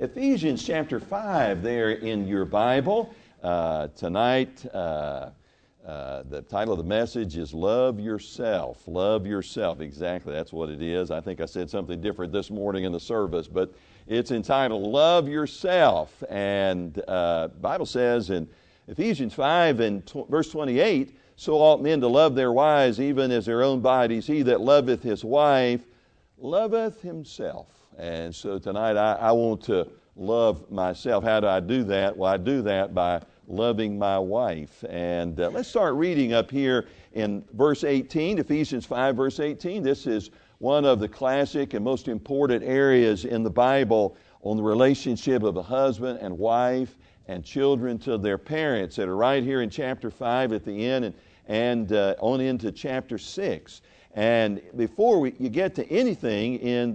Ephesians chapter 5 there in your Bible. Tonight, the title of the message is Love Yourself. Love Yourself. Exactly, that's what it is. I think I said something different this morning in the service, but it's entitled Love Yourself. And the Bible says in Ephesians 5 and verse 28, so ought men to love their wives even as their own bodies. He that loveth his wife loveth himself. And so tonight I want to love myself. How do I do that? Well, I do that by loving my wife. And let's start reading up here in verse 18, Ephesians 5 verse 18. This is one of the classic and most important areas in the Bible on the relationship of a husband and wife and children to their parents that are right here in chapter 5 at the end and on into chapter 6. And before you get to anything in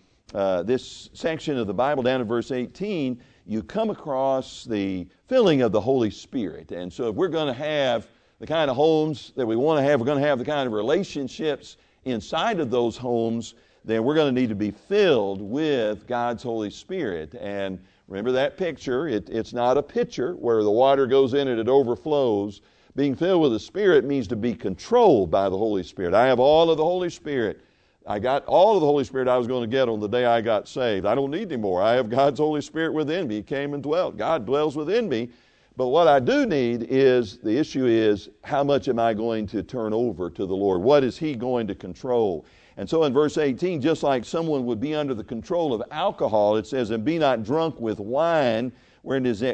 this section of the Bible down to verse 18, you come across the filling of the Holy Spirit. And so if we're going to have the kind of homes that we want to have, we're going to have the kind of relationships inside of those homes, then we're going to need to be filled with God's Holy Spirit. And remember that picture, it's not a pitcher where the water goes in and it overflows. Being filled with the Spirit means to be controlled by the Holy Spirit. I have all of the Holy Spirit. I got all of the Holy Spirit I was going to get on the day I got saved. I don't need any more. I have God's Holy Spirit within me. He came and dwelt. God dwells within me. But what I do need is, the issue is, how much am I going to turn over to the Lord? What is He going to control? And so in verse 18, just like someone would be under the control of alcohol, it says, and be not drunk with wine, wherein is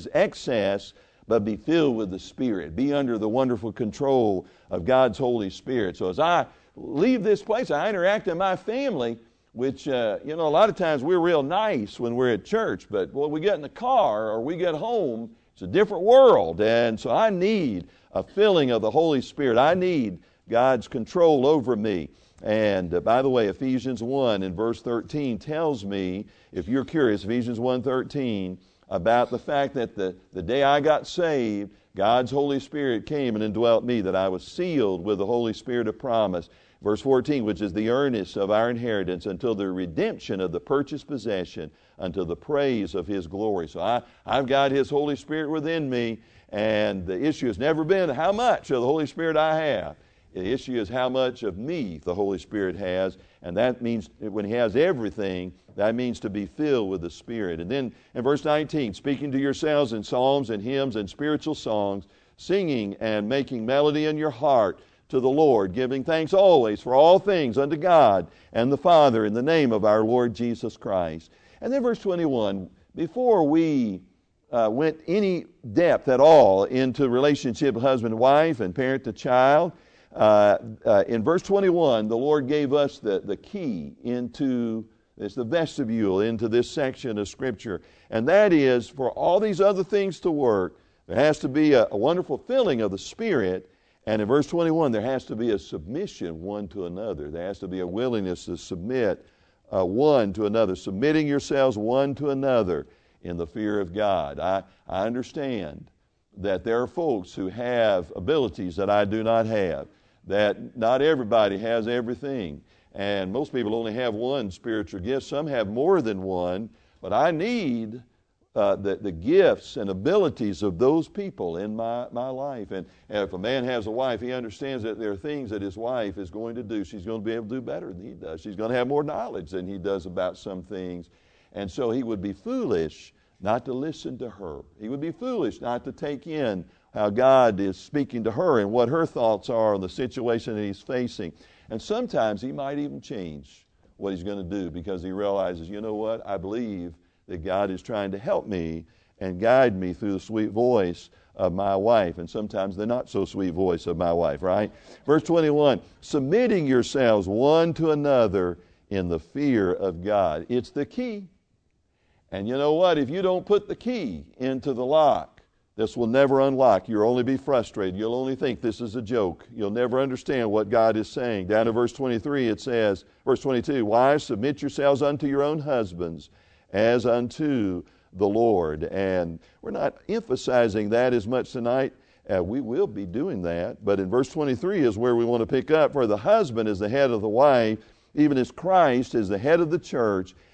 excess, but be filled with the Spirit. Be under the wonderful control of God's Holy Spirit. So as I leave this place, I interact in my family, which, a lot of times we're real nice when we're at church, but when we get in the car or we get home, it's a different world. And so I need a filling of the Holy Spirit. I need God's control over me. And by the way, Ephesians 1 in verse 13 tells me, if you're curious, Ephesians 1:13, about the fact that the day I got saved, God's Holy Spirit came and indwelt me, that I was sealed with the Holy Spirit of promise. Verse 14, which is the earnest of our inheritance until the redemption of the purchased possession, unto the praise of His glory. So I've got His Holy Spirit within me, and the issue has never been how much of the Holy Spirit I have. The issue is how much of me the Holy Spirit has, and that means when He has everything, that means to be filled with the Spirit. And then in verse 19, speaking to yourselves in psalms and hymns and spiritual songs, singing and making melody in your heart to the Lord, giving thanks always for all things unto God and the Father in the name of our Lord Jesus Christ. And then verse 21, before we went any depth at all into relationship husband-wife and parent-to-child, in verse 21, the Lord gave us the key into it's the vestibule into this section of Scripture. And that is, for all these other things to work, there has to be a wonderful filling of the Spirit. And in verse 21, there has to be a submission one to another. There has to be a willingness to submit one to another, submitting yourselves one to another in the fear of God. I understand that there are folks who have abilities that I do not have, that not everybody has everything. And most people only have one spiritual gift. Some have more than one. But I need the gifts and abilities of those people in my life. And if a man has a wife, he understands that there are things that his wife is going to do. She's going to be able to do better than he does. She's going to have more knowledge than he does about some things. And so he would be foolish not to listen to her. He would be foolish not to take in how God is speaking to her and what her thoughts are on the situation that he's facing. And sometimes he might even change what he's going to do because he realizes, you know what, I believe that God is trying to help me and guide me through the sweet voice of my wife, and sometimes the not so sweet voice of my wife, right? Verse 21, submitting yourselves one to another in the fear of God. It's the key. And you know what? If you don't put the key into the lock, this will never unlock. You'll only be frustrated. You'll only think this is a joke. You'll never understand what God is saying. Down to verse 23 it says, verse 22, wives, submit yourselves unto your own husbands as unto the Lord. And we're not emphasizing that as much tonight. We will be doing that. But in verse 23 is where we want to pick up. For the husband is the head of the wife, even as Christ is the head of the church,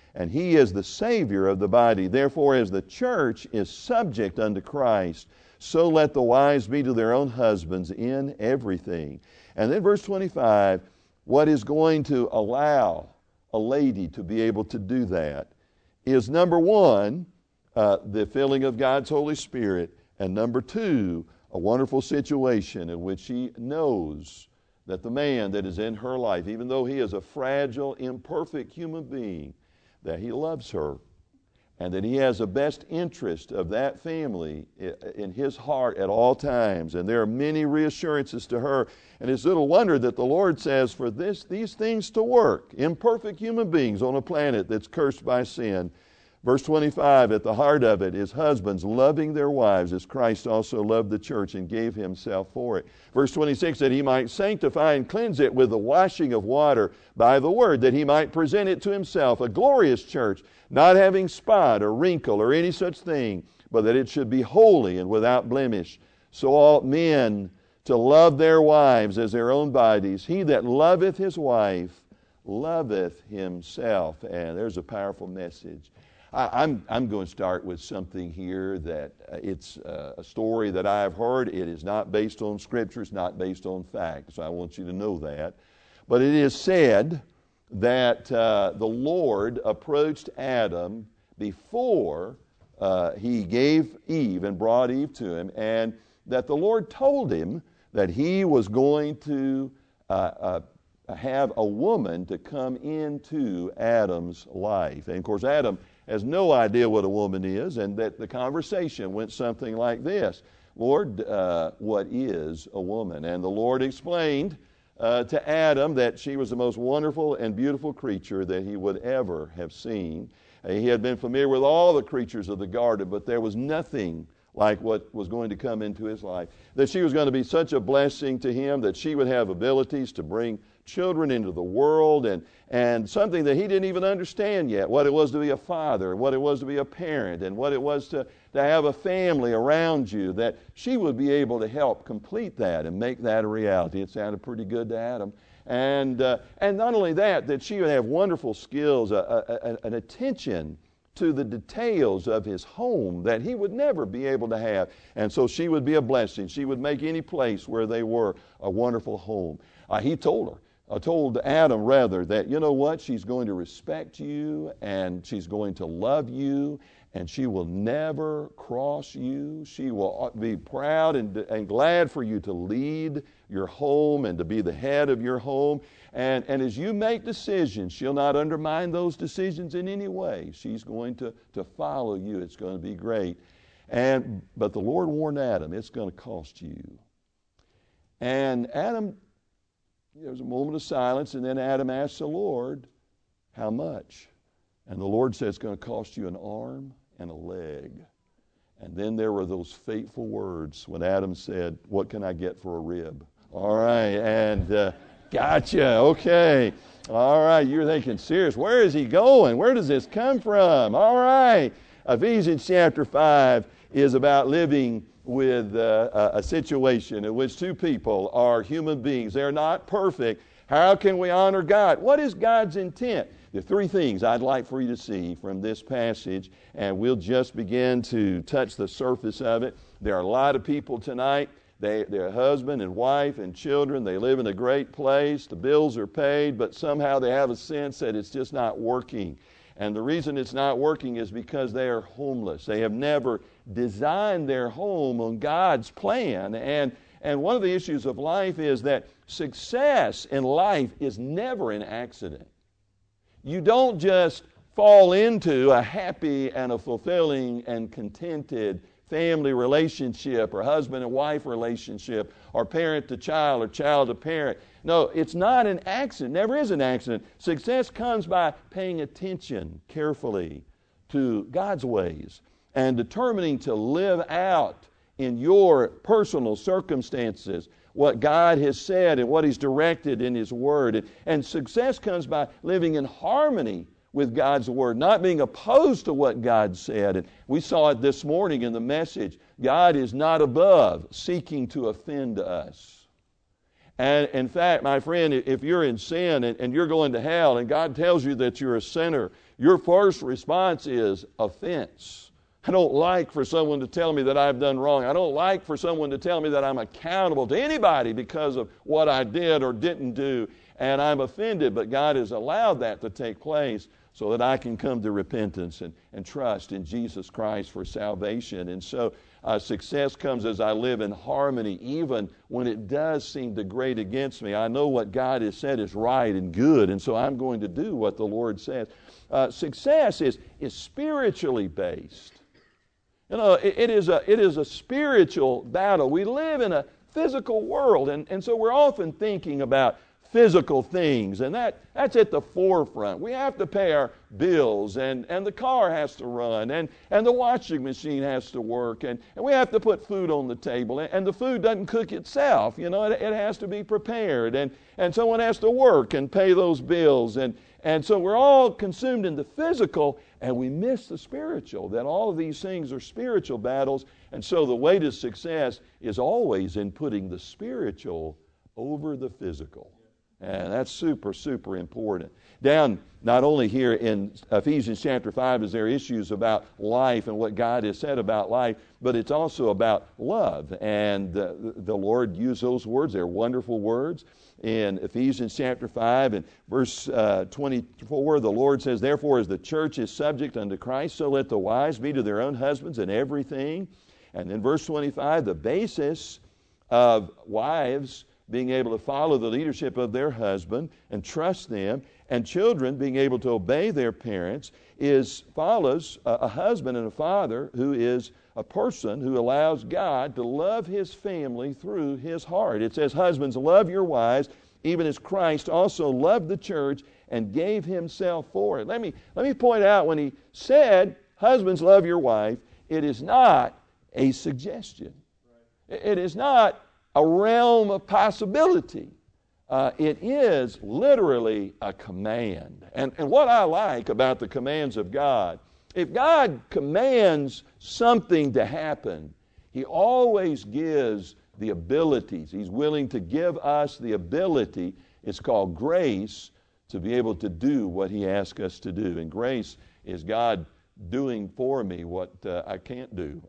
and He is the Savior of the body. Therefore, as the church is subject unto Christ, so let the wives be to their own husbands in everything. And then verse 25, what is going to allow a lady to be able to do that is, number one, the filling of God's Holy Spirit, and number two, a wonderful situation in which she knows that the man that is in her life, even though he is a fragile, imperfect human being, that he loves her, and that he has the best interest of that family in his heart at all times. And there are many reassurances to her. And it's little wonder that the Lord says, for these things to work, imperfect human beings on a planet that's cursed by sin. Verse 25, at the heart of it is husbands loving their wives as Christ also loved the church and gave Himself for it. Verse 26, that He might sanctify and cleanse it with the washing of water by the word, that He might present it to Himself, a glorious church, not having spot or wrinkle or any such thing, but that it should be holy and without blemish. So ought men to love their wives as their own bodies. He that loveth his wife loveth himself. And there's a powerful message. I'm going to start with something here that it's a story that I have heard. It is not based on Scripture. It's not based on fact. So I want you to know that. But it is said that the Lord approached Adam before He gave Eve and brought Eve to him, and that the Lord told him that He was going to have a woman to come into Adam's life. And of course, Adam has no idea what a woman is, and that the conversation went something like this: Lord, what is a woman? And the Lord explained to Adam that she was the most wonderful and beautiful creature that he would ever have seen. He had been familiar with all the creatures of the garden, but there was nothing like what was going to come into his life. That she was going to be such a blessing to him, that she would have abilities to bring children into the world, and something that he didn't even understand yet, what it was to be a father, what it was to be a parent, and what it was to have a family around you, that she would be able to help complete that and make that a reality. It sounded pretty good to Adam. And not only that she would have wonderful skills, an attention to the details of his home that he would never be able to have. And so she would be a blessing. She would make any place where they were a wonderful home. He told Adam rather, that, you know what, she's going to respect you, and she's going to love you, and she will never cross you. She will be proud and glad for you to lead your home and to be the head of your home. And as you make decisions, she'll not undermine those decisions in any way. She's going to follow you. It's going to be great. But the Lord warned Adam, it's going to cost you. And Adam, there was a moment of silence, and then Adam asked the Lord, how much? And the Lord said, it's going to cost you an arm and a leg. And then there were those fateful words when Adam said, what can I get for a rib? All right, and gotcha, okay. All right, you're thinking, serious, where is he going? Where does this come from? All right, Ephesians chapter 5 is about living with a situation in which two people are human beings. They're not perfect. How can we honor God? What is God's intent? There are three things I'd like for you to see from this passage, and we'll just begin to touch the surface of it. There are a lot of people tonight, they're husband and wife and children. They live in a great place. The bills are paid, but somehow they have a sense that it's just not working. And the reason it's not working is because they are homeless. They have never designed their home on God's plan. And one of the issues of life is that success in life is never an accident. You don't just fall into a happy and a fulfilling and contented family relationship or husband and wife relationship or parent to child or child to parent. No, it's not an accident. Never is an accident. Success comes by paying attention carefully to God's ways and determining to live out in your personal circumstances what God has said and what He's directed in His Word. And success comes by living in harmony with God's Word, not being opposed to what God said. And we saw it this morning in the message. God is not above seeking to offend us. And in fact, my friend, if you're in sin and you're going to hell and God tells you that you're a sinner, your first response is offense. I don't like for someone to tell me that I've done wrong. I don't like for someone to tell me that I'm accountable to anybody because of what I did or didn't do. And I'm offended, but God has allowed that to take place so that I can come to repentance and trust in Jesus Christ for salvation. And so success comes as I live in harmony, even when it does seem to grate against me. I know what God has said is right and good, and so I'm going to do what the Lord says. Success is spiritually based. You know, it is a spiritual battle. We live in a physical world, and so we're often thinking about physical things, and that's at the forefront. We have to pay our bills, and the car has to run, and the washing machine has to work, and we have to put food on the table, and the food doesn't cook itself. You know, it has to be prepared, and someone has to work and pay those bills, and so we're all consumed in the physical, and we miss the spiritual, that all of these things are spiritual battles, and so the way to success is always in putting the spiritual over the physical. And that's super, super important. Down not only here in Ephesians chapter 5 is there issues about life and what God has said about life, but it's also about love. And the Lord used those words. They're wonderful words. In Ephesians chapter 5 and verse 24, the Lord says, "Therefore, as the church is subject unto Christ, so let the wives be to their own husbands in everything." And then verse 25, the basis of wives being able to follow the leadership of their husband and trust them, and children being able to obey their parents, follows a husband and a father who is a person who allows God to love his family through his heart. It says, "Husbands, love your wives, even as Christ also loved the church and gave himself for it." Let me point out, when he said, "Husbands, love your wife," it is not a suggestion. It is not a realm of possibility. It is literally a command. And what I like about the commands of God, if God commands something to happen, he always gives the abilities. He's willing to give us the ability, it's called grace, to be able to do what he asks us to do. And grace is God doing for me what I can't do.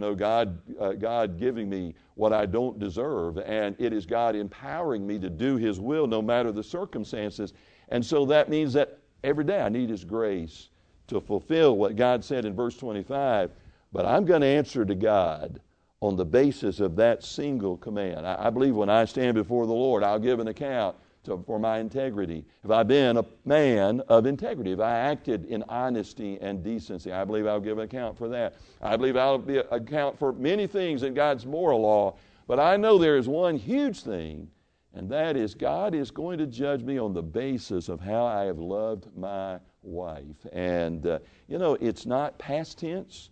God giving me what I don't deserve, and it is God empowering me to do his will no matter the circumstances. And so that means that every day I need his grace to fulfill what God said in verse 25, but I'm going to answer to God on the basis of that single command. I believe when I stand before the Lord, I'll give an account for my integrity. If I've been a man of integrity, if I acted in honesty and decency, I believe I'll give an account for that. I believe I'll account for many things in God's moral law, but I know there is one huge thing, and that is God is going to judge me on the basis of how I have loved my wife. And, it's not past tense.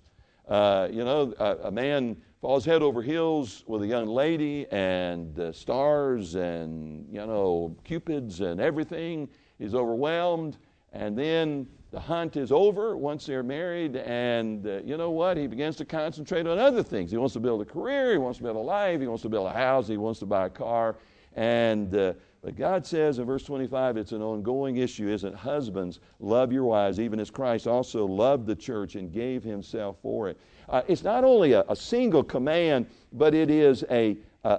A man falls head over heels with a young lady, and stars and, cupids and everything. He's overwhelmed, and then the hunt is over once they're married, and you know what? He begins to concentrate on other things. He wants to build a career, he wants to build a life, he wants to build a house, he wants to buy a car. But God says in verse 25, it's an ongoing issue, isn't it? Husbands, love your wives, even as Christ also loved the church and gave himself for it. It's not only a single command, but it is a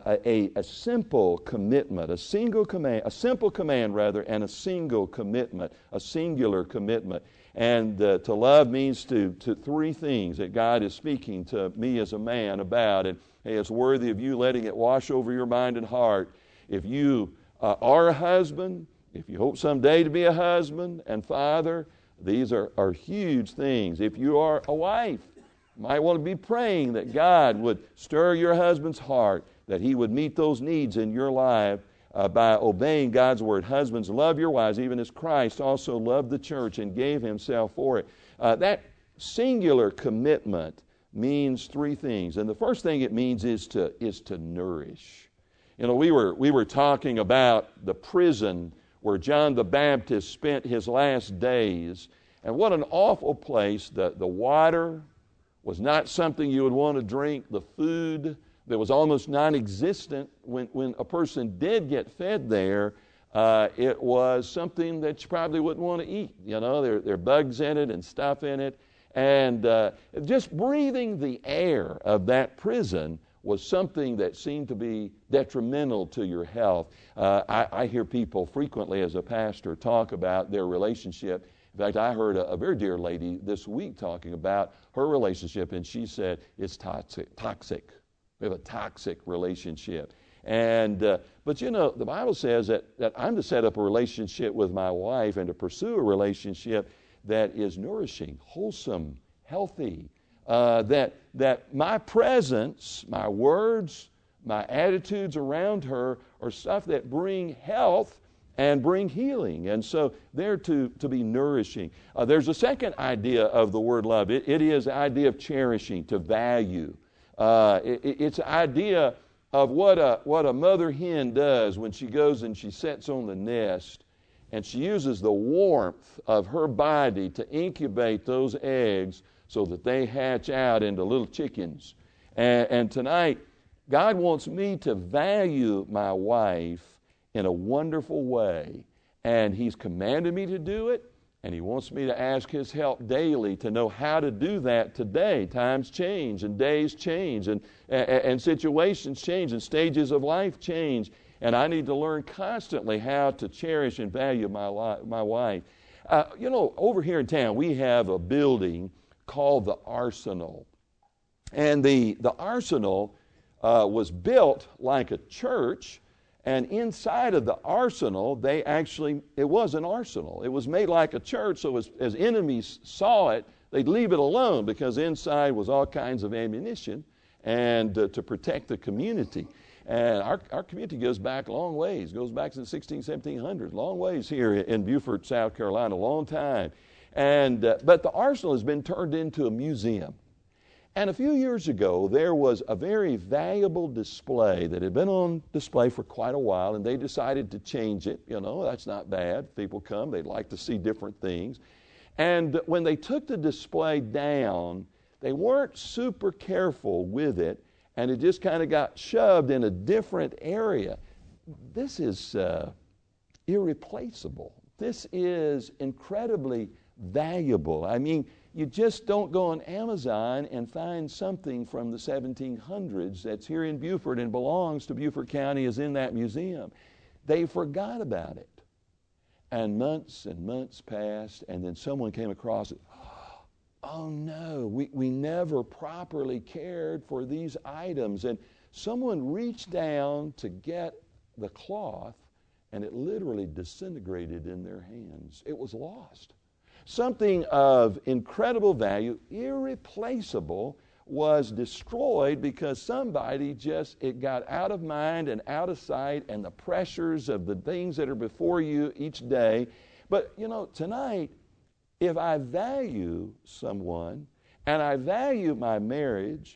simple commitment, a simple command, and a single commitment, a singular commitment. And to love means to three things that God is speaking to me as a man about. And hey, it's worthy of you letting it wash over your mind and heart. If you are a husband, if you hope someday to be a husband and father, these are huge things. If you are a wife, you might want to be praying that God would stir your husband's heart, that he would meet those needs in your life by obeying God's word. Husbands, love your wives, even as Christ also loved the church and gave himself for it. That singular commitment means three things. And the first thing it means is to nourish. We were talking about the prison where John the Baptist spent his last days. And what an awful place. The water was not something you would want to drink. The food that was almost non-existent when a person did get fed there. It was something that you probably wouldn't want to eat. You know, there are bugs in it and stuff in it. And just breathing the air of that prison was something that seemed to be detrimental to your health. I hear people frequently as a pastor talk about their relationship. In fact, I heard a very dear lady this week talking about her relationship, and she said it's toxic. We have a toxic relationship. But you know, the Bible says that I'm to set up a relationship with my wife and to pursue a relationship that is nourishing, wholesome, healthy, that my presence, my words, my attitudes around her are stuff that bring health and bring healing. And so they're to be nourishing. There's a second idea of the word love. It is the idea of cherishing, to value. It's the idea of what a mother hen does when she goes and she sits on the nest, and she uses the warmth of her body to incubate those eggs so that they hatch out into little chickens. And tonight, God wants me to value my wife in a wonderful way. And He's commanded me to do it, and He wants me to ask His help daily to know how to do that today. Times change, and days change, and situations change, and stages of life change. And I need to learn constantly how to cherish and value my wife. You know, over here in town, we have a building called the Arsenal. And the Arsenal was built like a church. And inside of the Arsenal, it was an arsenal. It was made like a church, so as enemies saw it, they'd leave it alone, because inside was all kinds of ammunition and to protect the community. And our community goes back a long ways. It goes back to the 1700s, long ways here in Beaufort, South Carolina, a long time. But the Arsenal has been turned into a museum. And a few years ago, there was a very valuable display that had been on display for quite a while, and they decided to change it. You know, that's not bad. People come, they'd like to see different things. And when they took the display down, they weren't super careful with it, and it just kind of got shoved in a different area. This is irreplaceable. This is incredibly valuable. I mean, you just don't go on Amazon and find something from the 1700s that's here in Beaufort and belongs to Beaufort County, is in that museum. They forgot about it. And months passed, and then someone came across it. Oh no, we never properly cared for these items. And someone reached down to get the cloth, and it literally disintegrated in their hands. It was lost. Something of incredible value, irreplaceable, was destroyed because somebody it got out of mind and out of sight, and the pressures of the things that are before you each day. But, you know, tonight, if I value someone and I value my marriage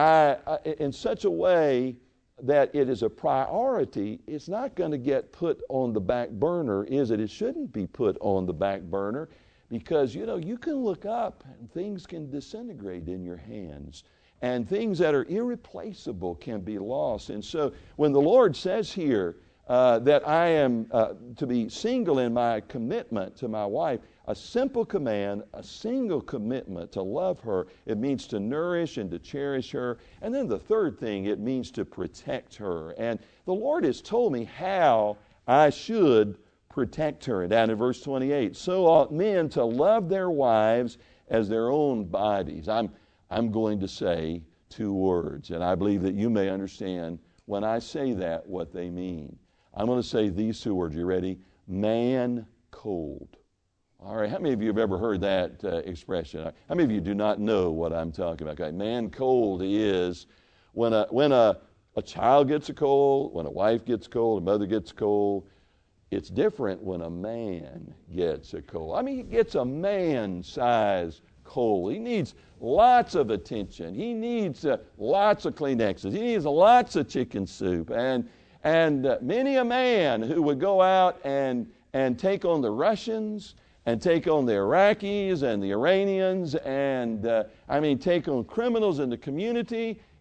in such a way that it is a priority, it's not going to get put on the back burner, is it? It shouldn't be put on the back burner. Because, you know, you can look up and things can disintegrate in your hands. And things that are irreplaceable can be lost. And so when the Lord says here that I am to be single in my commitment to my wife, a simple command, a single commitment to love her, it means to nourish and to cherish her. And then the third thing, it means to protect her. And the Lord has told me how I should protect her. And down in verse 28, so ought men to love their wives as their own bodies. I'm going to say two words, and I believe that you may understand when I say that what they mean. I'm going to say these two words. You ready? Man cold. All right, how many of you have ever heard that expression? How many of you do not know what I'm talking about? Okay, man cold is when a child gets a cold, when a wife gets cold, a mother gets cold. It's different when a man gets a cold. I mean, he gets a man-sized cold. He needs lots of attention. He needs lots of Kleenexes. He needs lots of chicken soup. And many a man who would go out and take on the Russians and take on the Iraqis and the Iranians and, take on criminals in the community,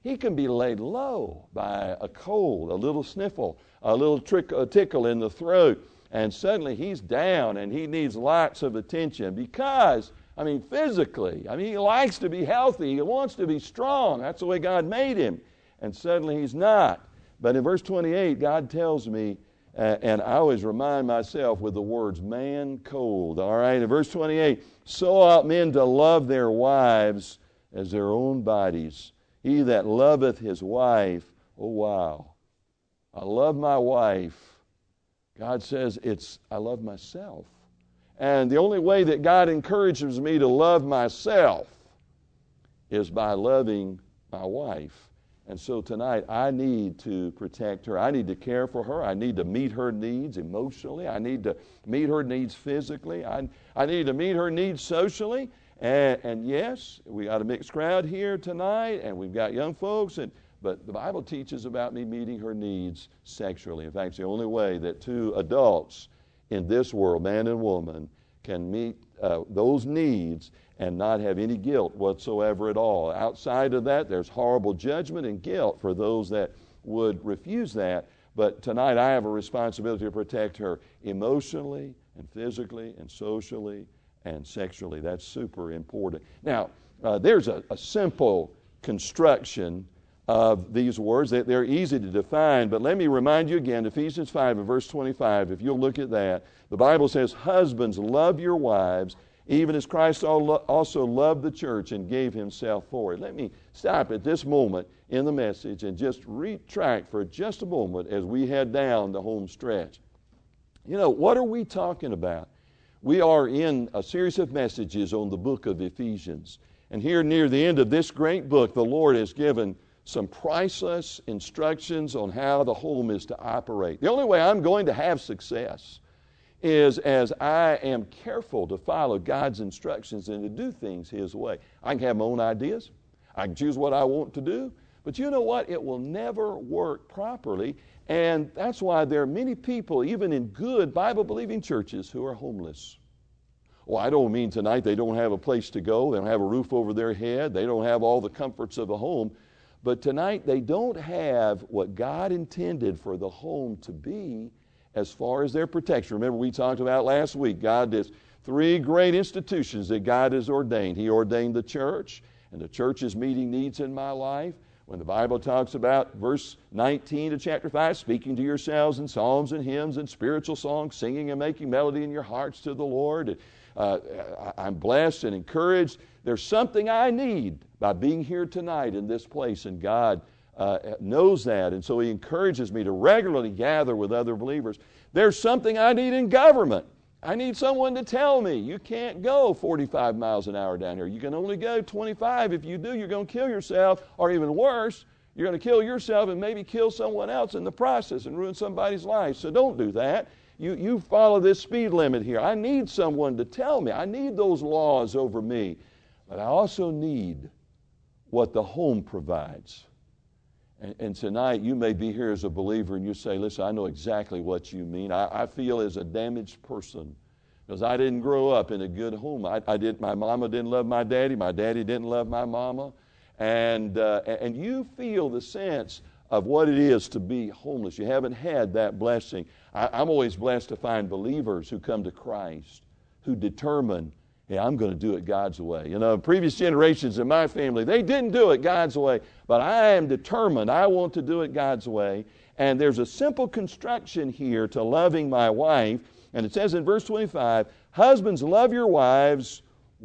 he can be laid low by a cold, a little sniffle, a little tickle in the throat, and suddenly he's down and he needs lots of attention because, physically, he likes to be healthy. He wants to be strong. That's the way God made him. And suddenly he's not. But in verse 28, God tells me, and I always remind myself with the words, man cold. All right, in verse 28, so ought men to love their wives as their own bodies. He that loveth his wife, oh wow, I love my wife. God says I love myself. And the only way that God encourages me to love myself is by loving my wife. And so tonight, I need to protect her. I need to care for her. I need to meet her needs emotionally. I need to meet her needs physically. I need to meet her needs socially. And yes, we got a mixed crowd here tonight, and we've got young folks, but the Bible teaches about me meeting her needs sexually. In fact, it's the only way that two adults in this world, man and woman, can meet those needs and not have any guilt whatsoever at all. Outside of that, there's horrible judgment and guilt for those that would refuse that. But tonight I have a responsibility to protect her emotionally and physically and socially and sexually. That's super important. Now, there's a simple construction of these words. They're easy to define, but let me remind you again, Ephesians 5 and verse 25, if you'll look at that, the Bible says, husbands, love your wives, even as Christ also loved the church and gave himself for it. Let me stop at this moment in the message and just retract for just a moment as we head down the home stretch. What are we talking about? We are in a series of messages on the book of Ephesians. And here near the end of this great book, the Lord has given some priceless instructions on how the home is to operate. The only way I'm going to have success is as I am careful to follow God's instructions and to do things His way. I can have my own ideas. I can choose what I want to do. But you know what? It will never work properly. And that's why there are many people, even in good Bible-believing churches, who are homeless. Well, I don't mean tonight they don't have a place to go. They don't have a roof over their head. They don't have all the comforts of a home. But tonight they don't have what God intended for the home to be as far as their protection. Remember, we talked about last week, God has three great institutions that God has ordained. He ordained the church, and the church is meeting needs in my life. When the Bible talks about verse 19 of chapter 5, speaking to yourselves in psalms and hymns and spiritual songs, singing and making melody in your hearts to the Lord. I'm blessed and encouraged. There's something I need by being here tonight in this place, and God knows that, and so He encourages me to regularly gather with other believers. There's something I need in government. I need someone to tell me, you can't go 45 miles an hour down here. You can only go 25. If you do, you're going to kill yourself, or even worse, you're going to kill yourself and maybe kill someone else in the process and ruin somebody's life. So don't do that. You follow this speed limit here. I need someone to tell me. I need those laws over me. But I also need what the home provides. And tonight you may be here as a believer and you say, listen, I know exactly what you mean. I feel as a damaged person because I didn't grow up in a good home. My mama didn't love my daddy didn't love my mama. And you feel the sense of what it is to be homeless. You haven't had that blessing. I'm always blessed to find believers who come to Christ, who determine, hey, I'm going to do it God's way. Previous generations in my family, they didn't do it God's way, but I am determined. I want to do it God's way. And there's a simple construction here to loving my wife. And it says in verse 25, husbands, love your wives,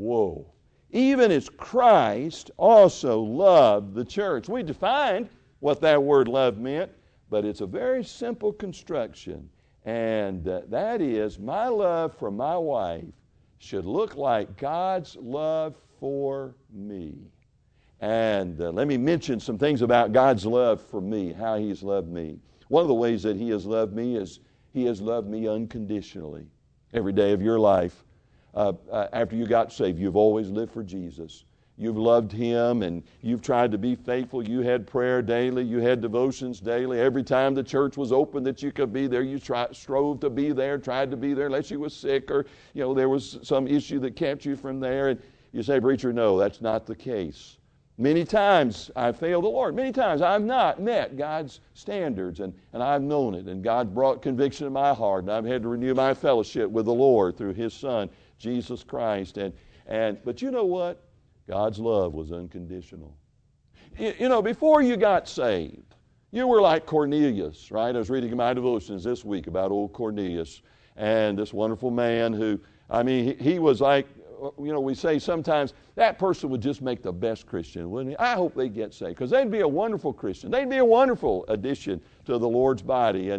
even as Christ also loved the church. We defined what that word love meant, but it's a very simple construction. And that is, my love for my wife should look like God's love for me. And let me mention some things about God's love for me, how He's loved me. One of the ways that He has loved me is He has loved me unconditionally. Every day of your life, after you got saved, you've always lived for Jesus. You've loved Him and you've tried to be faithful. You had prayer daily. You had devotions daily. Every time the church was open that you could be there, you strove to be there, tried to be there unless you were sick or there was some issue that kept you from there. And you say, preacher, no, that's not the case. Many times I've failed the Lord. Many times I've not met God's standards, and I've known it. And God brought conviction in my heart, and I've had to renew my fellowship with the Lord through His Son, Jesus Christ. But you know what? God's love was unconditional. You know, before you got saved, you were like Cornelius, right? I was reading my devotions this week about old Cornelius and this wonderful man who, I mean, he was like, you know, we say sometimes that person would just make the best Christian, wouldn't he? I hope they get saved because they'd be a wonderful Christian. They'd be a wonderful addition to the Lord's body.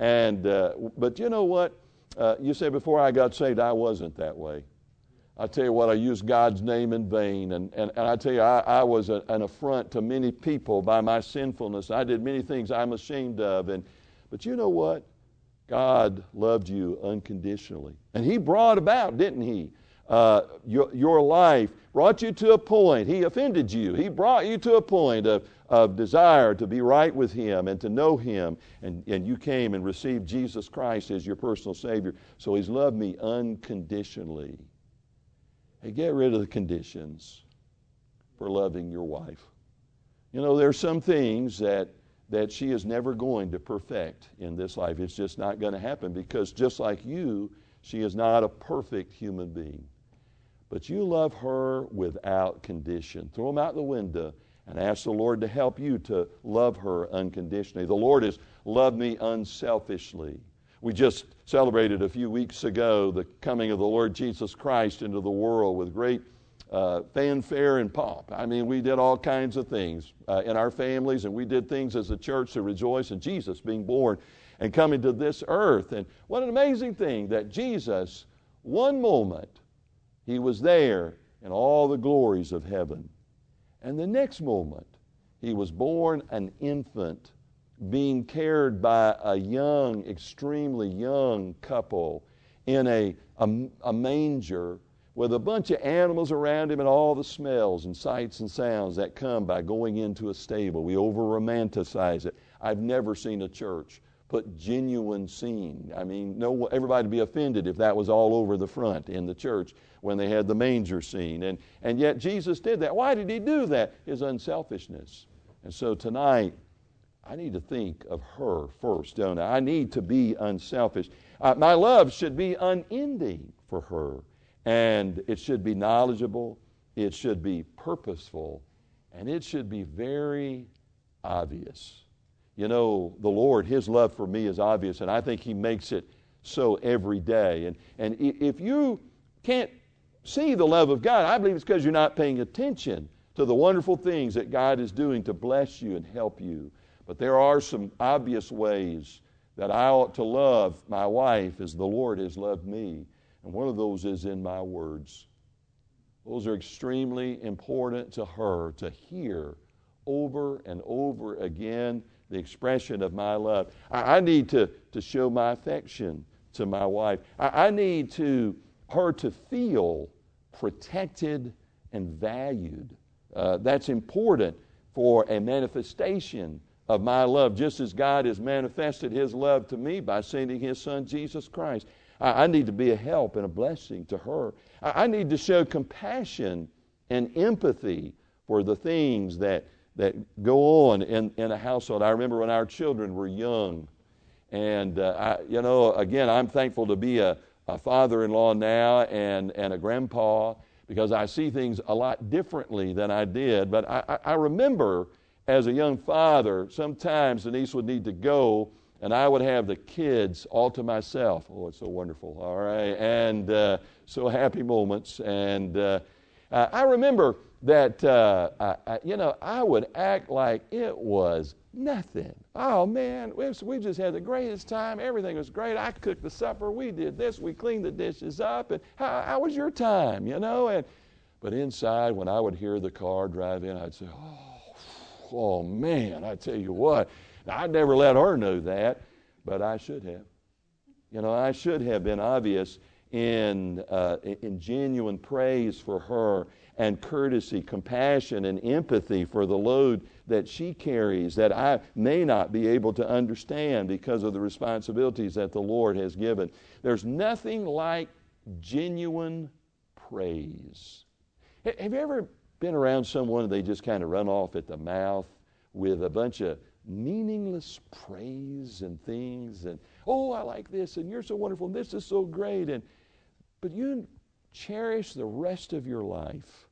But you know what? You say before I got saved, I wasn't that way. I tell you what, I used God's name in vain. And I tell you, I was an affront to many people by my sinfulness. I did many things I'm ashamed of. But you know what? God loved you unconditionally. And He brought about, didn't He? Your life brought you to a point. He offended you. He brought you to a point of desire to be right with Him and to know Him. And you came and received Jesus Christ as your personal Savior. So He's loved me unconditionally. Hey, get rid of the conditions for loving your wife. You know, there are some things that she is never going to perfect in this life. It's just not going to happen because just like you, she is not a perfect human being. But you love her without condition. Throw them out the window and ask the Lord to help you to love her unconditionally. The Lord has loved me unselfishly. We just celebrated a few weeks ago the coming of the Lord Jesus Christ into the world with great fanfare and pomp. I mean, we did all kinds of things in our families, and we did things as a church to rejoice in Jesus being born and coming to this earth. And what an amazing thing that Jesus, one moment, He was there in all the glories of heaven. And the next moment, He was born an infant, being cared by a young, extremely young couple in a manger with a bunch of animals around Him and all the smells and sights and sounds that come by going into a stable. We over-romanticize it. I've never seen a church put genuine scene. I mean, everybody would be offended if that was all over the front in the church when they had the manger scene. And yet Jesus did that. Why did He do that? His unselfishness. And so tonight, I need to think of her first, don't I? I need to be unselfish. My love should be unending for her. And it should be knowledgeable. It should be purposeful. And it should be very obvious. You know, the Lord, His love for me is obvious, and I think He makes it so every day. And if you can't see the love of God, I believe it's because you're not paying attention to the wonderful things that God is doing to bless you and help you. But there are some obvious ways that I ought to love my wife as the Lord has loved me. And one of those is in my words. Those are extremely important to her to hear over and over again the expression of my love. I need to show my affection to my wife. I need her to feel protected and valued. That's important for a manifestation of my love, just as God has manifested His love to me by sending His Son, Jesus Christ. I need to be a help and a blessing to her. I need to show compassion and empathy for the things that go on in a household. I remember when our children were young, and again, I'm thankful to be a father-in-law now and a grandpa because I see things a lot differently than I did. But I remember as a young father, sometimes Denise would need to go, and I would have the kids all to myself. Oh, it's so wonderful, all right, and so happy moments. And I remember that, I would act like it was nothing. Oh, man, we just had the greatest time. Everything was great. I cooked the supper. We did this. We cleaned the dishes up. And how was your time, But inside, when I would hear the car drive in, I'd say, oh, man, I tell you what. Now, I'd never let her know that, but I should have. I should have been obvious in genuine praise for her and courtesy, compassion, and empathy for the load that she carries that I may not be able to understand because of the responsibilities that the Lord has given. There's nothing like genuine praise. Have you ever been around someone and they just kind of run off at the mouth with a bunch of meaningless praise and things, and oh, I like this, and you're so wonderful, and this is so great, but you cherish the rest of your life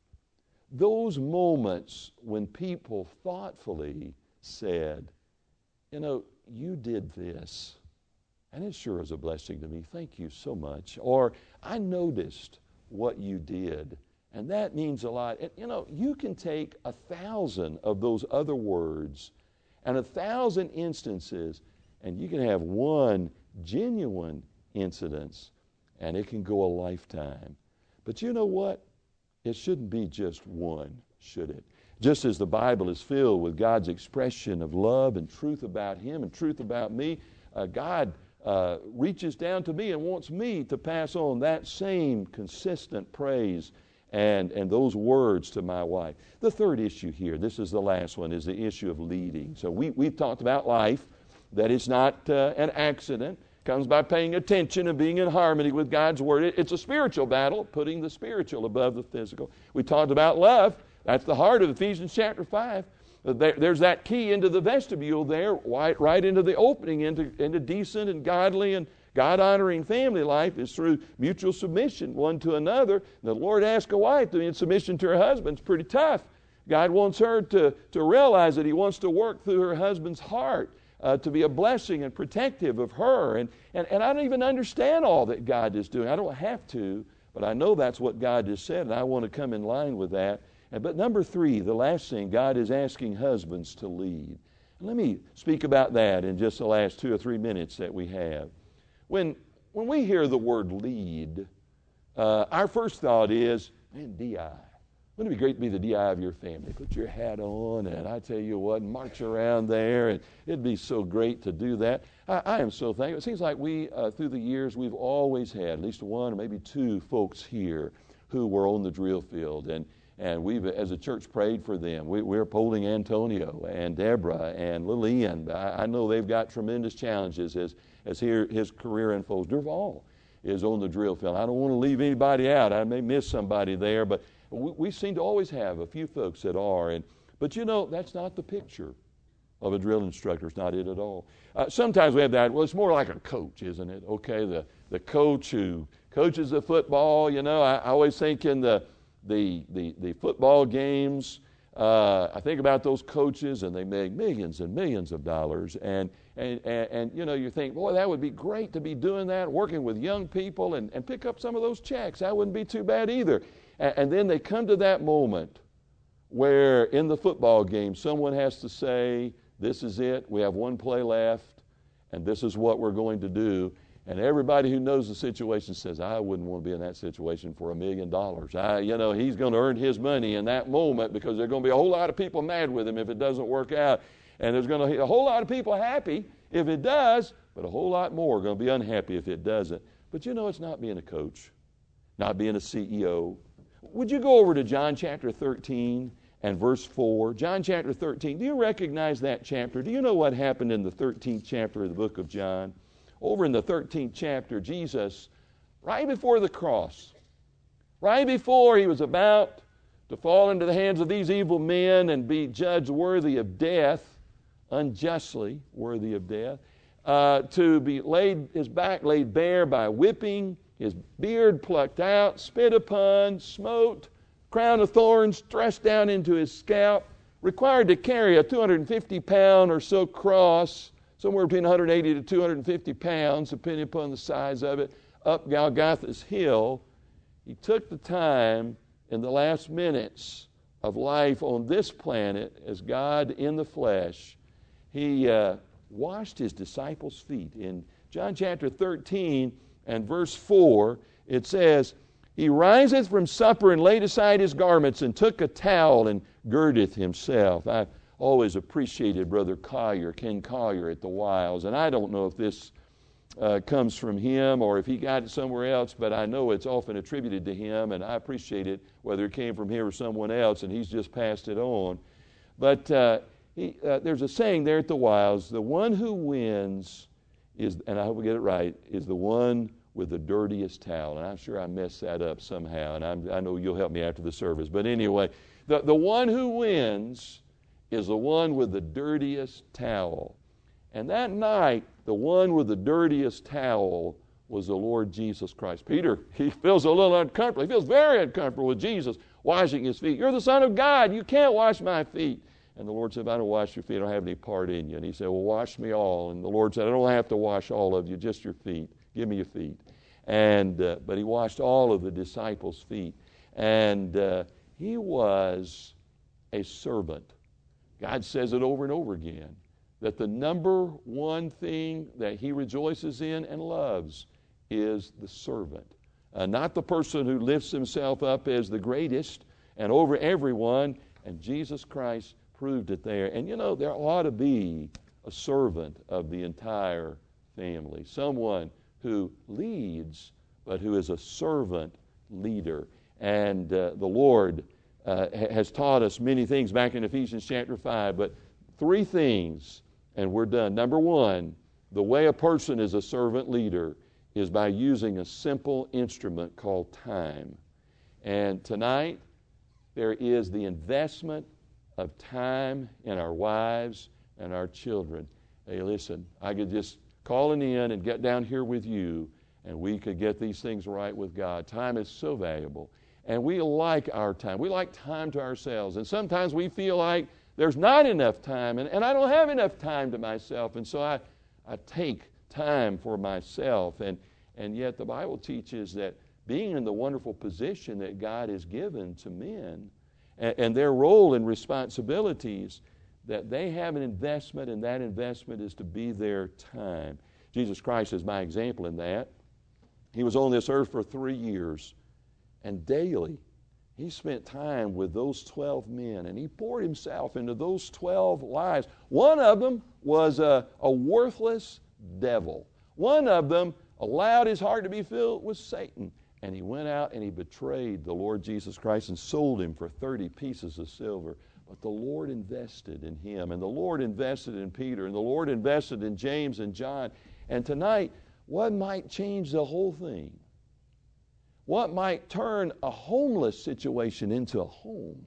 those moments when people thoughtfully said, you know, you did this, and it sure is a blessing to me. Thank you so much. Or I noticed what you did, and that means a lot. And, you know, you can take 1,000 of those other words and 1,000 instances, and you can have one genuine incidence, and it can go a lifetime. But you know what? It shouldn't be just one, should it? Just as the Bible is filled with God's expression of love and truth about Him and truth about me, God reaches down to me and wants me to pass on that same consistent praise and those words to my wife. The third issue here, this is the last one, is the issue of leading. So we've talked about life, that it's not an accident. It comes by paying attention and being in harmony with God's Word. It's a spiritual battle, putting the spiritual above the physical. We talked about love. That's the heart of Ephesians chapter 5. There's that key into the vestibule there, right into the opening, into decent and godly and God-honoring family life is through mutual submission one to another. The Lord asks a wife to be in submission to her husband. It's pretty tough. God wants her to realize that He wants to work through her husband's heart to be a blessing and protective of her. And I don't even understand all that God is doing. I don't have to, but I know that's what God has said, and I want to come in line with that. But number 3, the last thing, God is asking husbands to lead. And let me speak about that in just the last 2 or 3 minutes that we have. When we hear the word lead, our first thought is, man, DI. Wouldn't it be great to be the DI of your family? Put your hat on, and I tell you what, march around there, and it'd be so great to do that. I am so thankful. It seems like we, through the years, we've always had at least 1 or maybe 2 folks here who were on the drill field, and we've, as a church, prayed for them. We're upholding Antonio and Deborah and Lillian. I know they've got tremendous challenges as his career unfolds. Durval is on the drill field. I don't want to leave anybody out. I may miss somebody there, but we seem to always have a few folks that are. But you know, that's not the picture of a drill instructor. It's not it at all. Sometimes we have that. Well, it's more like a coach, isn't it? Okay, the coach who coaches the football. You know, I always think in the football games, I think about those coaches, and they make millions and millions of dollars, and you know, you think, boy, that would be great to be doing that, working with young people and pick up some of those checks. That wouldn't be too bad either. And then they come to that moment where in the football game someone has to say, this is it, we have 1 play left, and this is what we're going to do. And everybody who knows the situation says, I wouldn't want to be in that situation for $1 million. You know, he's going to earn his money in that moment, because there's going to be a whole lot of people mad with him if it doesn't work out. And there's going to be a whole lot of people happy if it does, but a whole lot more are going to be unhappy if it doesn't. But you know, it's not being a coach, not being a CEO. Would you go over to John chapter 13 and verse 4? John chapter 13. Do you recognize that chapter? Do you know what happened in the 13th chapter of the book of John? Over in the 13th chapter, Jesus, right before the cross, right before He was about to fall into the hands of these evil men and be judged worthy of death, unjustly worthy of death, to be His back laid bare by whipping, His beard plucked out, spit upon, smote, crown of thorns thrust down into His scalp, required to carry a 250-pound or so cross, somewhere between 180 to 250 pounds, depending upon the size of it, up Golgotha's hill. He took the time in the last minutes of life on this planet as God in the flesh. He washed His disciples' feet. In John chapter 13 and verse 4, it says, He riseth from supper and laid aside His garments and took a towel and girdeth Himself. I've always appreciated Brother Collier, Ken Collier at the Wilds, and I don't know if this comes from him or if he got it somewhere else, but I know it's often attributed to him, and I appreciate it, whether it came from him or someone else, and he's just passed it on. But there's a saying there at the Wilds, the one who wins is, and I hope we get it right, is the one with the dirtiest towel. And I'm sure I messed that up somehow, and I know you'll help me after the service. But anyway, The one who wins is the one with the dirtiest towel. And that night, the one with the dirtiest towel was the Lord Jesus Christ. Peter, he feels a little uncomfortable. He feels very uncomfortable with Jesus washing his feet. You're the Son of God. You can't wash my feet. And the Lord said, if I don't wash your feet, I don't have any part in you. And he said, well, wash me all. And the Lord said, I don't have to wash all of you, just your feet. Give me your feet. And but he washed all of the disciples' feet. And he was a servant. God says it over and over again, that the number one thing that he rejoices in and loves is the servant. Not the person who lifts himself up as the greatest and over everyone. And Jesus Christ proved it there. And you know, there ought to be a servant of the entire family. Someone who leads, but who is a servant leader. And the Lord has taught us many things back in Ephesians chapter 5, but three things, and we're done. Number one, the way a person is a servant leader is by using a simple instrument called time. And tonight, there is the investment of time in our wives and our children. Hey, listen, I could just call in and get down here with you, and we could get these things right with God. Time is so valuable. And we like our time. We like time to ourselves. And sometimes we feel like there's not enough time, and I don't have enough time to myself. And so I take time for myself. And yet the Bible teaches that being in the wonderful position that God has given to men and their role and responsibilities, that they have an investment, and that investment is to be their time. Jesus Christ is my example in that. He was on this earth for 3 years, and daily he spent time with those 12 men, and he poured himself into those 12 lives. One of them was a worthless devil. One of them allowed his heart to be filled with Satan. And he went out and he betrayed the Lord Jesus Christ and sold him for 30 pieces of silver. But the Lord invested in him, and the Lord invested in Peter, and the Lord invested in James and John. And tonight, what might change the whole thing? What might turn a homeless situation into a home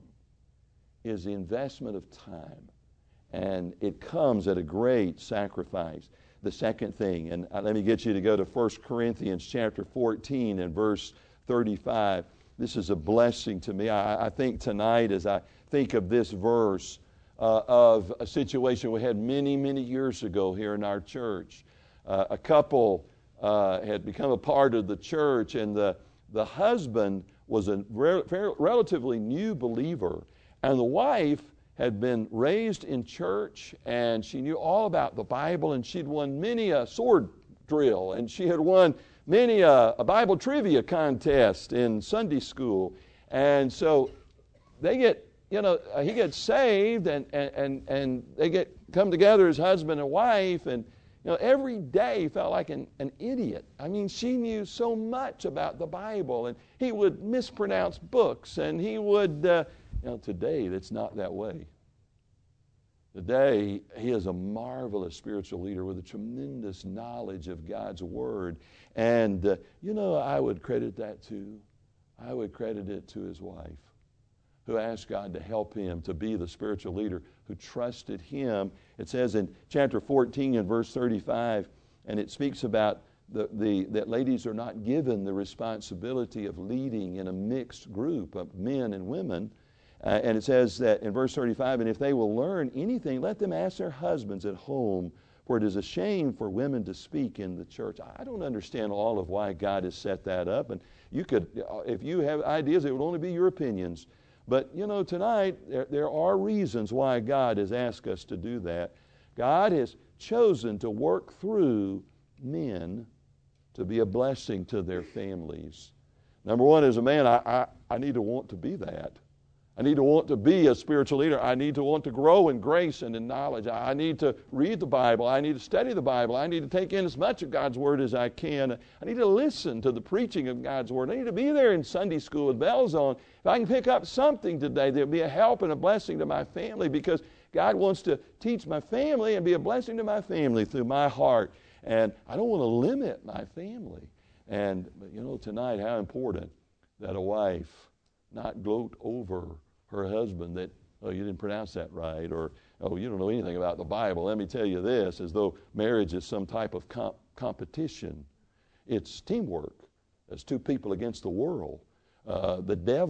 is the investment of time. And it comes at a great sacrifice. The second thing, and let me get you to go to 1 Corinthians chapter 14 and verse 35. This is a blessing to me. I think tonight, as I think of this verse, of a situation we had many, many years ago here in our church. A couple had become a part of the church, and the husband was a relatively new believer, and the wife had been raised in church, and she knew all about the Bible, and she'd won many a sword drill, and she had won many a Bible trivia contest in Sunday school. And so they get, he gets saved, and they come together as husband and wife, and every day felt like an idiot. I mean, she knew so much about the Bible, and he would mispronounce books, and he would, today it's not that way. Today, he is a marvelous spiritual leader with a tremendous knowledge of God's Word. And, I would credit that to, I would credit it to his wife, who asked God to help him to be the spiritual leader, who trusted him. It says in chapter 14 and verse 35, and it speaks about that ladies are not given the responsibility of leading in a mixed group of men and women. And it says that in verse 35, and if they will learn anything, let them ask their husbands at home, for it is a shame for women to speak in the church. I don't understand all of why God has set that up. And you could, if you have ideas, it would only be your opinions. But, tonight, there are reasons why God has asked us to do that. God has chosen to work through men to be a blessing to their families. Number one, as a man, I need to want to be that. I need to want to be a spiritual leader. I need to want to grow in grace and in knowledge. I need to read the Bible. I need to study the Bible. I need to take in as much of God's Word as I can. I need to listen to the preaching of God's Word. I need to be there in Sunday school with bells on. If I can pick up something today, there'll be a help and a blessing to my family, because God wants to teach my family and be a blessing to my family through my heart. And I don't want to limit my family. But tonight, how important that a wife not gloat over her husband that, oh, you didn't pronounce that right, or, oh, you don't know anything about the Bible. Let me tell you this, as though marriage is some type of competition. It's teamwork. It's two people against the world. The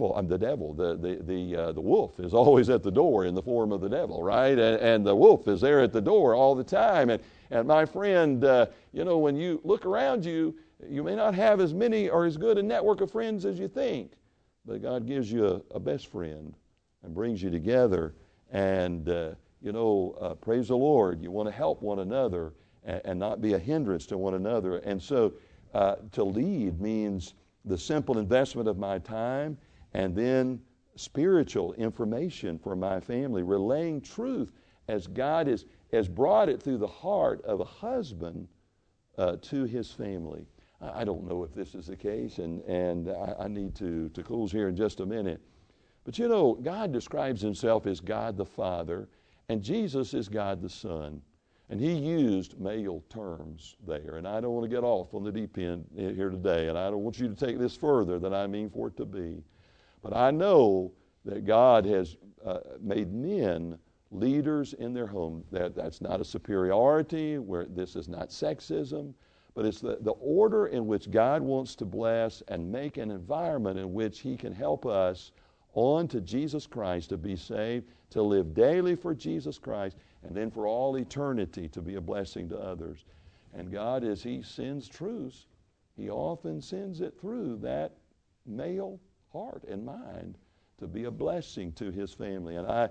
wolf is always at the door in the form of the devil, right? And the wolf is there at the door all the time. And my friend, when you look around you, you may not have as many or as good a network of friends as you think, but God gives you a best friend and brings you together. And, praise the Lord, you want to help one another and not be a hindrance to one another. And so to lead means the simple investment of my time, and then spiritual information for my family, relaying truth as God has brought it through the heart of a husband to his family. I don't know if this is the case, and I need to close here in just a minute. But God describes himself as God the Father, and Jesus is God the Son. And he used male terms there. And I don't want to get off on the deep end here today, and I don't want you to take this further than I mean for it to be. But I know that God has made men leaders in their home. That's not a superiority, where this is not sexism, but it's the order in which God wants to bless and make an environment in which he can help us on to Jesus Christ to be saved, to live daily for Jesus Christ, and then for all eternity to be a blessing to others. And God, as he sends truths, he often sends it through that male heart and mind to be a blessing to his family. And I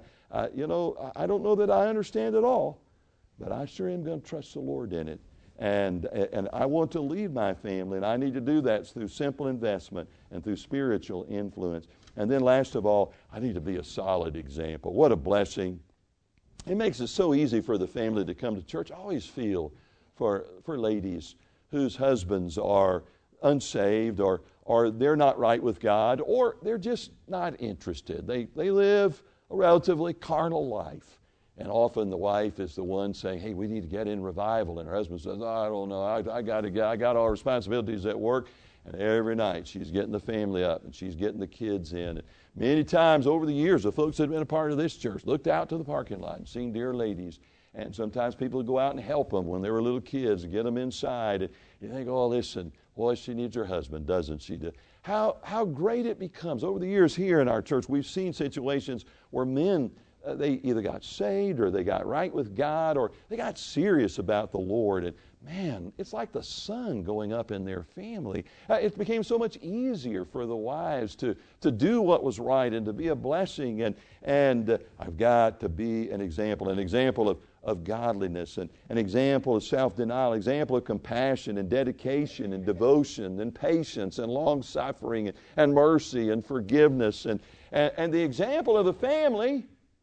don't know that I understand it all, but I sure am going to trust the Lord in it. And I want to lead my family, and I need to do that through simple investment and through spiritual influence. And then last of all, I need to be a solid example. What a blessing. It makes it so easy for the family to come to church. I always feel for ladies whose husbands are unsaved, or they're not right with God, or they're just not interested. They live a relatively carnal life. And often the wife is the one saying, hey, we need to get in revival. And her husband says, oh, I don't know, I got all responsibilities at work. And every night she's getting the family up and she's getting the kids in. And many times over the years, the folks that have been a part of this church looked out to the parking lot and seen dear ladies. And sometimes people would go out and help them when they were little kids and get them inside. And you think, oh, listen, boy, she needs her husband, doesn't she? How great it becomes. Over the years here in our church, we've seen situations where men, they either got saved or they got right with God or they got serious about the Lord. And man, it's like the sun going up in their family. It became so much easier for the wives to do what was right and to be a blessing. And I've got to be an example of godliness, and an example of self-denial, an example of compassion and dedication and devotion and patience and long-suffering and mercy and forgiveness. And the example of the family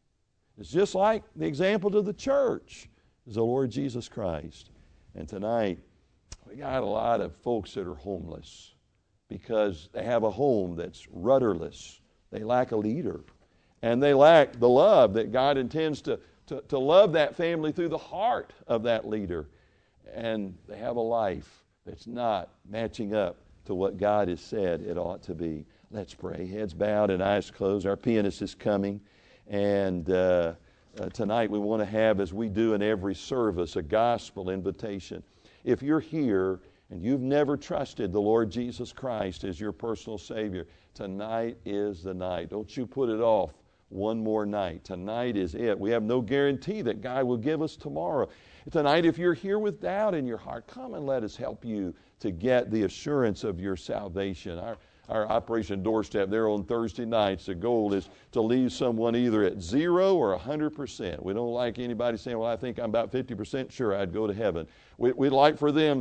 is just like the example to the church is the Lord Jesus Christ. And tonight, we got a lot of folks that are homeless because they have a home that's rudderless. They lack a leader. And they lack the love that God intends to love that family through the heart of that leader. And they have a life that's not matching up to what God has said it ought to be. Let's pray. Heads bowed and eyes closed. Our pianist is coming. And tonight we want to have, as we do in every service, a gospel invitation. If you're here and you've never trusted the Lord Jesus Christ as your personal Savior, tonight is the night. Don't you put it off one more night. Tonight is it. We have no guarantee that God will give us tomorrow. Tonight, if you're here with doubt in your heart, come and let us help you to get the assurance of your salvation. Our Operation Doorstep there on Thursday nights, the goal is to leave someone either at 0 or 100%. We don't like anybody saying, well, I think I'm about 50% sure I'd go to heaven. We'd like for them,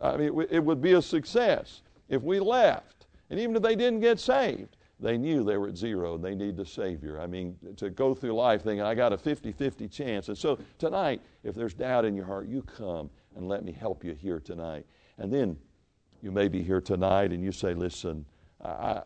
it would be a success if we left. And even if they didn't get saved, they knew they were at 0 and they need the Savior. To go through life thinking, I got a 50-50 chance. And so tonight, if there's doubt in your heart, you come and let me help you here tonight. And then you may be here tonight and you say, listen, I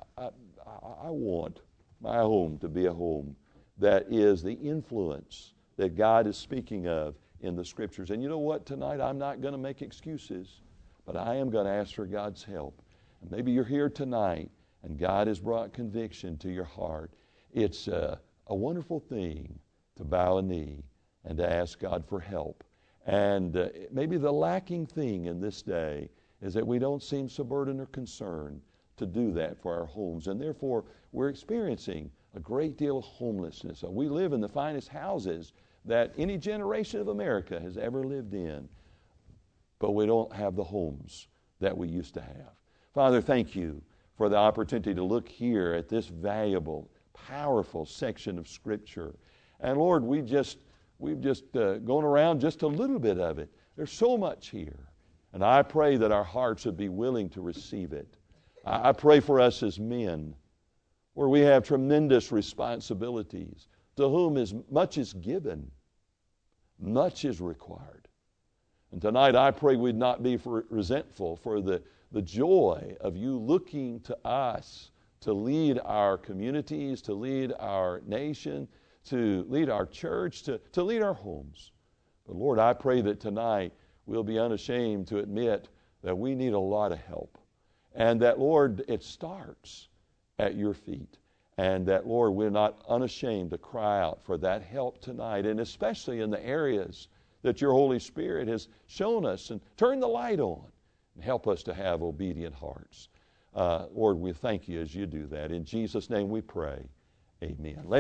want my home to be a home that is the influence that God is speaking of in the Scriptures. And you know what? Tonight I'm not going to make excuses, but I am going to ask for God's help. And maybe you're here tonight and God has brought conviction to your heart. It's a wonderful thing to bow a knee and to ask God for help. And maybe the lacking thing in this day is that we don't seem so burdened or concerned to do that for our homes. And therefore, we're experiencing a great deal of homelessness. We live in the finest houses that any generation of America has ever lived in, but we don't have the homes that we used to have. Father, thank you for the opportunity to look here at this valuable, powerful section of Scripture. And Lord, we've just gone around just a little bit of it. There's so much here. And I pray that our hearts would be willing to receive it. I pray for us as men, where we have tremendous responsibilities, to whom as much is given, much is required. And tonight I pray we'd not be resentful for the joy of you looking to us to lead our communities, to lead our nation, to lead our church, to lead our homes. But Lord, I pray that tonight we'll be unashamed to admit that we need a lot of help. And that, Lord, it starts at your feet. And that, Lord, we're not unashamed to cry out for that help tonight, and especially in the areas that your Holy Spirit has shown us, and turn the light on and help us to have obedient hearts. Lord, we thank you as you do that. In Jesus' name we pray. Amen.